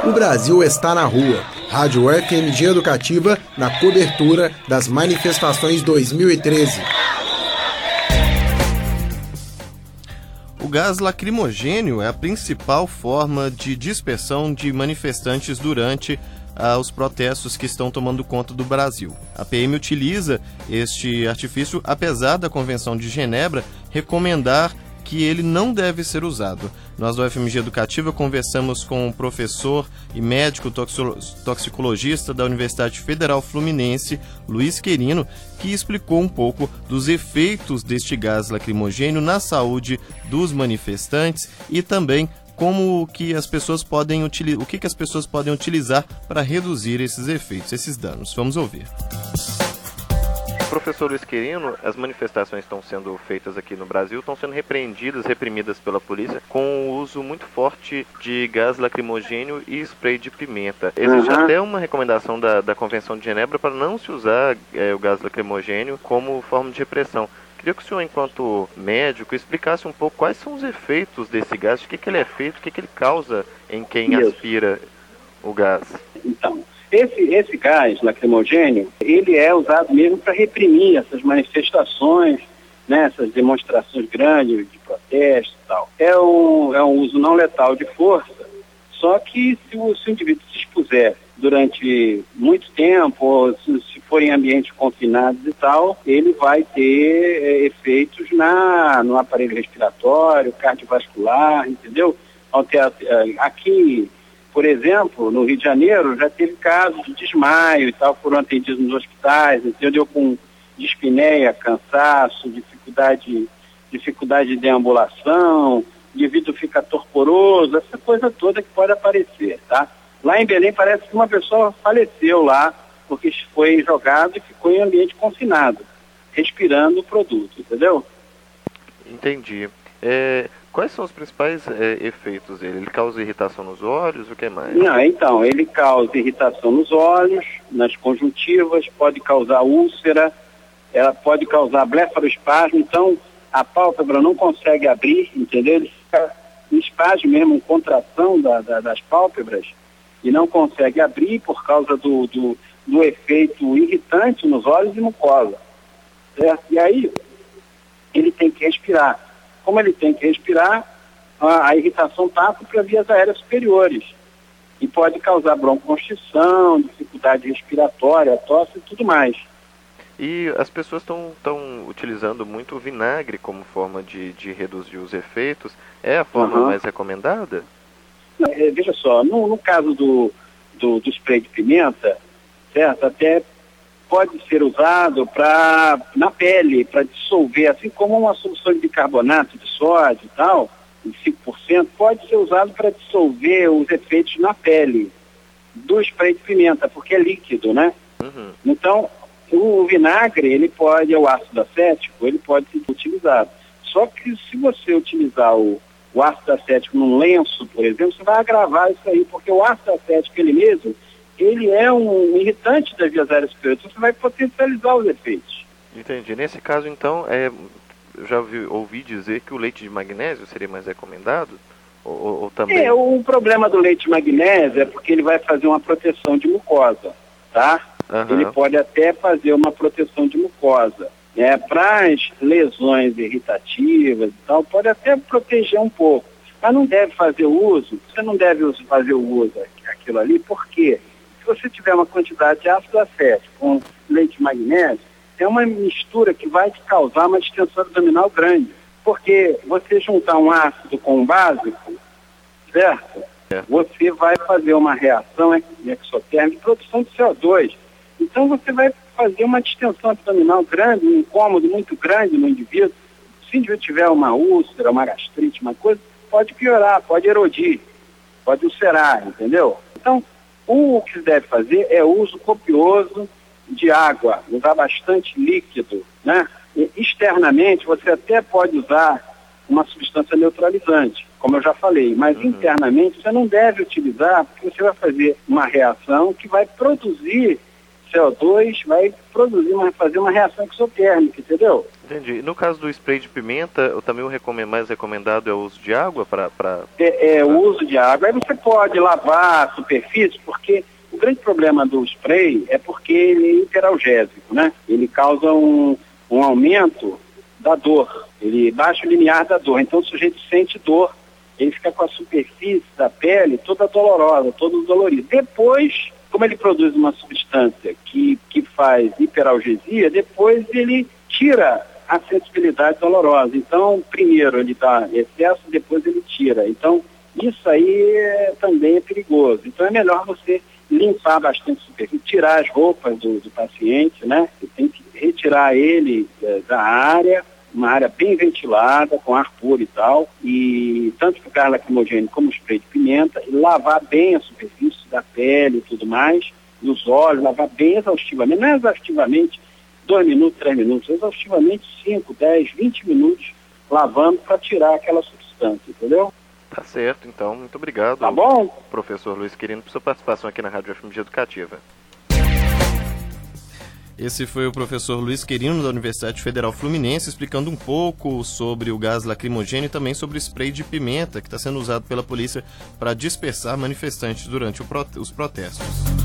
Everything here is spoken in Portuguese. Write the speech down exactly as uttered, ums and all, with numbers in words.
O Brasil está na rua. Rádio F M G Educativa na cobertura das manifestações dois mil e treze. O gás lacrimogênio é a principal forma de dispersão de manifestantes durante ah, os protestos que estão tomando conta do Brasil. A P M utiliza este artifício, apesar da Convenção de Genebra recomendar que ele não deve ser usado. Nós do F M G Educativa conversamos com o professor e médico toxicologista da Universidade Federal Fluminense, Luiz Querino, que explicou um pouco dos efeitos deste gás lacrimogênio na saúde dos manifestantes e também como que as pessoas podem utilizar, o que, que as pessoas podem utilizar para reduzir esses efeitos, esses danos. Vamos ouvir. Professor Luiz Querino, as manifestações estão sendo feitas aqui no Brasil, estão sendo repreendidas, reprimidas pela polícia com o uso muito forte de gás lacrimogênio e spray de pimenta. Existe uhum. até uma recomendação da, da Convenção de Genebra para não se usar é, o gás lacrimogênio como forma de repressão. Queria que o senhor, enquanto médico, explicasse um pouco quais são os efeitos desse gás, o que, que ele é feito, o que, que ele causa em quem Isso. aspira o gás. Então, Esse, esse gás lacrimogênio, ele é usado mesmo para reprimir essas manifestações, né, essas demonstrações grandes de protesto e tal. É um, é um uso não letal de força, só que se o, se o indivíduo se expuser durante muito tempo, ou se, se for em ambientes confinados e tal, ele vai ter é, efeitos na, no aparelho respiratório, cardiovascular, entendeu? Aqui, por exemplo, no Rio de Janeiro, já teve casos de desmaio e tal, foram atendidos nos hospitais, entendeu? Com dispneia, cansaço, dificuldade, dificuldade de deambulação, o indivíduo fica torporoso, essa coisa toda que pode aparecer, tá? Lá em Belém parece que uma pessoa faleceu lá, porque foi jogado e ficou em ambiente confinado, respirando o produto, entendeu? Entendi. É... Quais são os principais é, efeitos dele? Ele causa irritação nos olhos, o que mais? Não, então, ele causa irritação nos olhos, nas conjuntivas, pode causar úlcera, ela pode causar blefaroespasmo, então a pálpebra não consegue abrir, entendeu? Ele fica em espasmo mesmo, em contração da, da, das pálpebras, e não consegue abrir por causa do, do, do efeito irritante nos olhos e mucosa, certo? E aí, ele tem que respirar. Como ele tem que respirar, a, a irritação passa para vias aéreas superiores e pode causar broncoconstrição, dificuldade respiratória, tosse e tudo mais. E as pessoas estão utilizando muito o vinagre como forma de, de reduzir os efeitos. É a forma uhum. mais recomendada? É, veja só, no, no caso do, do, do spray de pimenta, certo? Até pode ser usado para na pele, para dissolver, assim como uma solução de bicarbonato de sódio e tal, de cinco por cento, pode ser usado para dissolver os efeitos na pele do spray de pimenta, porque é líquido, né? Uhum. Então, o vinagre, ele pode, o ácido acético, ele pode ser utilizado. Só que se você utilizar o, o ácido acético num lenço, por exemplo, você vai agravar isso aí, porque o ácido acético ele mesmo, ele é um irritante das vias aéreas superiores, então você vai potencializar os efeitos. Entendi. Nesse caso, então, é, eu já ouvi, ouvi dizer que o leite de magnésio seria mais recomendado? Ou, ou, ou também... É, o problema do leite de magnésio é porque ele vai fazer uma proteção de mucosa, tá? Uhum. Ele pode até fazer uma proteção de mucosa. Né? Para as lesões irritativas e tal, pode até proteger um pouco. Mas não deve fazer uso, você não deve fazer o uso daquilo ali, por quê? Se você tiver uma quantidade de ácido acético com leite de magnésio, é uma mistura que vai te causar uma distensão abdominal grande. Porque você juntar um ácido com um básico, certo? É. Você vai fazer uma reação exotérmica de produção de C O dois. Então você vai fazer uma distensão abdominal grande, um incômodo muito grande no indivíduo. Se o indivíduo tiver uma úlcera, uma gastrite, uma coisa, pode piorar, pode erodir, pode ulcerar, entendeu? Então, o que se deve fazer é uso copioso de água, usar bastante líquido, né? E, externamente, você até pode usar uma substância neutralizante, como eu já falei, mas uhum. internamente você não deve utilizar, porque você vai fazer uma reação que vai produzir C O dois, vai produzir, uma, fazer uma reação exotérmica, entendeu? Entendi. No caso do spray de pimenta, o também o recomend, mais recomendado é o uso de água para... Pra... É, é o uso de água. Aí você pode lavar a superfície, porque o grande problema do spray é porque ele é hiperalgésico, né? Ele causa um, um aumento da dor, ele baixa o limiar da dor. Então o sujeito sente dor, ele fica com a superfície da pele toda dolorosa, todo dolorido. Depois, como ele produz uma substância que, que faz hiperalgesia, depois ele tira a sensibilidade dolorosa. Então, primeiro ele dá excesso, depois ele tira. Então, isso aí é, também é perigoso. Então, é melhor você limpar bastante a superfície, tirar as roupas do, do paciente, né? Você tem que retirar ele é, da área, uma área bem ventilada, com ar puro e tal, e tanto para o gás lacrimogêneo como o spray de pimenta, e lavar bem a superfície da pele e tudo mais, e os olhos, lavar bem exaustivamente, não é exaustivamente dois minutos, três minutos, exaustivamente cinco, dez, vinte minutos lavando para tirar aquela substância, entendeu? Tá certo, então, muito obrigado. Tá bom? Professor Luiz Quirino, por sua participação aqui na Rádio F M G Educativa. Esse foi o professor Luiz Quirino, da Universidade Federal Fluminense, explicando um pouco sobre o gás lacrimogêneo e também sobre o spray de pimenta que está sendo usado pela polícia para dispersar manifestantes durante o prote- os protestos.